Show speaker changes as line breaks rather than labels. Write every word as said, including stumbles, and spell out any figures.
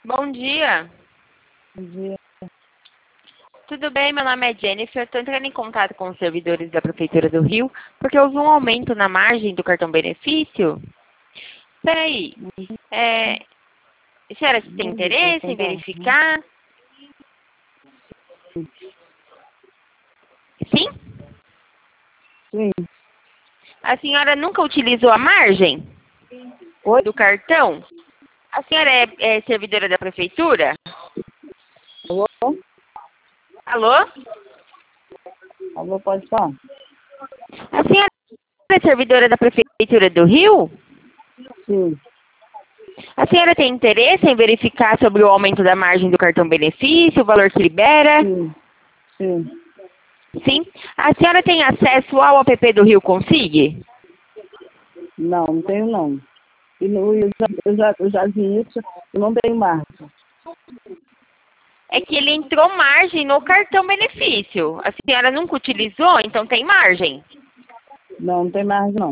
Bom dia.
Bom dia.
Tudo bem? Meu nome é Jennifer. Estou entrando em contato com os servidores da Prefeitura do Rio, porque houve um aumento na margem do cartão benefício. Peraí, é, a senhora tem
Bom dia,
interesse em
então tá.
verificar? Sim?
Sim.
A senhora nunca utilizou a margem
Oi?
do cartão? A senhora é, é servidora da Prefeitura?
Alô?
Alô?
Alô, pode falar?
A senhora é servidora da Prefeitura do Rio?
Sim.
A senhora tem interesse em verificar sobre o aumento da margem do cartão benefício, o valor que libera?
Sim. Sim.
Sim. A senhora tem acesso ao app do Rio Consig?
Não, não tenho não. E no, eu, já, eu, já, eu já vi isso, eu não tenho marca.
É que ele entrou margem no cartão benefício. A senhora nunca utilizou, então tem margem.
Não, não tem marca não.